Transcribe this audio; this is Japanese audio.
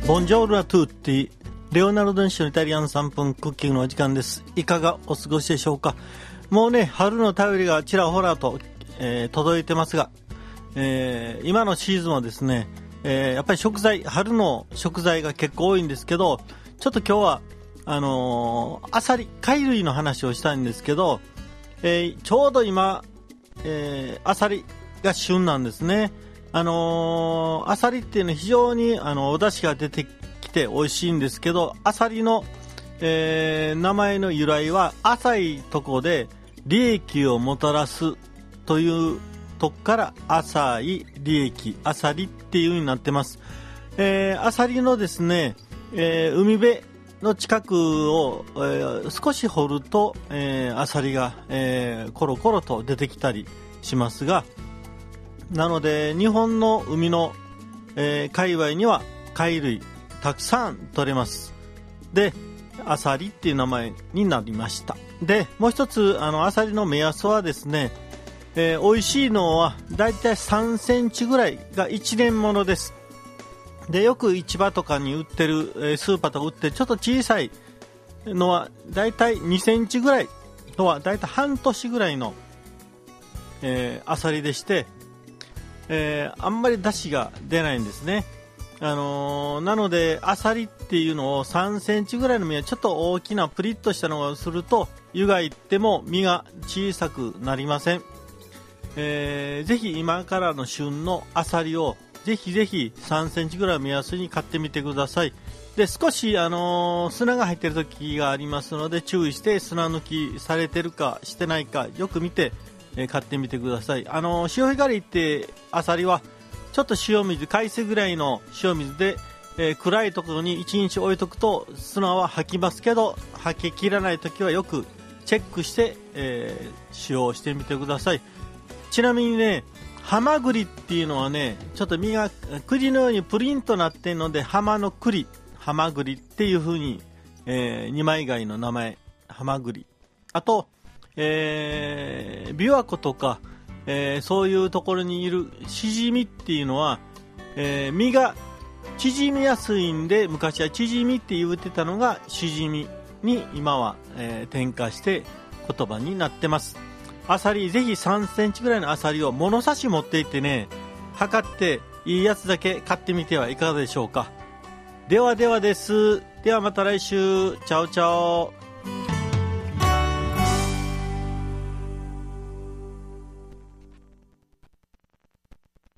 ボンジョールアトゥーティレオナルド・ンシのイタリアン3分クッキングのお時間です。いかがお過ごしでしょうか。もうね、春の便りがちらほらと、届いてますが、今のシーズンはですね、やっぱり春の食材が結構多いんですけど、ちょっと今日はアサリ、貝類の話をしたいんですけど、ちょうど今、アサリが旬なんですね。アサリっていうのは非常にお出汁が出てきて美味しいんですけど、アサリの、名前の由来は浅いとこで利益をもたらすというとこから浅い利益、アサリっていう風になってます。アサリのですね、海辺の近くを、少し掘ると、アサリが、コロコロと出てきたりしますが、なので日本の海の、界隈には貝類たくさん取れます。で、アサリっていう名前になりました。で、もう一つアサリの目安はですね、美味しいのはだいたい3センチぐらいが1年ものです。で、よく市場とかに売ってる、スーパーとか売ってるちょっと小さいのはだいたい2センチぐらいのはだいたい半年ぐらいの、アサリでして、あんまり出汁が出ないんですね。なのでアサリっていうのを3センチぐらいの実はちょっと大きなプリッとしたのをすると湯がいっても実が小さくなりません。ぜひ今からの旬のアサリをぜひぜひ3センチぐらいを目安に買ってみてください。で、少し、砂が入っている時がありますので注意して砂抜きされてるかしてないかよく見て、買ってみてください。潮干狩りってアサリはちょっと塩水、海水ぐらいの塩水で、暗いところに1日置いとくと砂は吐きますけど、吐ききらない時はよくチェックして、使用してみてください。ちなみにね、ハマグリっていうのはね、ちょっと身が栗のようにプリンとなっているので、ハマの栗、ハマグリっていう風に、二枚貝の名前、ハマグリ。あと、琵琶湖とか、そういうところにいるシジミっていうのは、身が縮みやすいんで、昔は縮みって言ってたのがシジミに今は、転化して言葉になってます。アサリ、ぜひ3センチぐらいのアサリを物差し持っていってね、測っていいやつだけ買ってみてはいかがでしょうか。ではではです。ではまた来週。チャオチャオ。